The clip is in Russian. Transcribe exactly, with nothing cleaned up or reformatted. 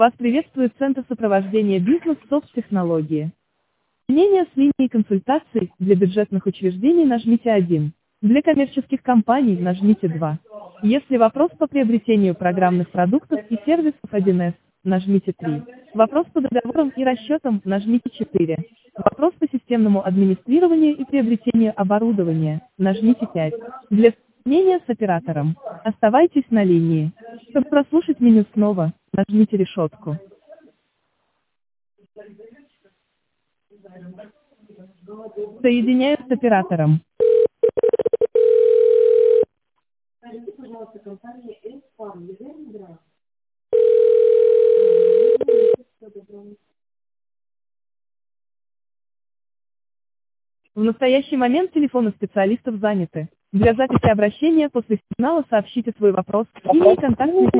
Вас приветствует Центр сопровождения бизнес-софт-технологии. Мнение с линией консультаций для бюджетных учреждений нажмите один. Для коммерческих компаний нажмите два. Если вопрос по приобретению программных продуктов и сервисов один эс, нажмите три. Вопрос по договорам и расчетам нажмите четыре. Вопрос по системному администрированию и приобретению оборудования нажмите пять. Для мнения с оператором оставайтесь на линии. Чтобы прослушать меню снова, нажмите решетку. Соединяю с оператором. В настоящий момент телефоны специалистов заняты. Для записи обращения после сигнала сообщите свой вопрос, имя и контактный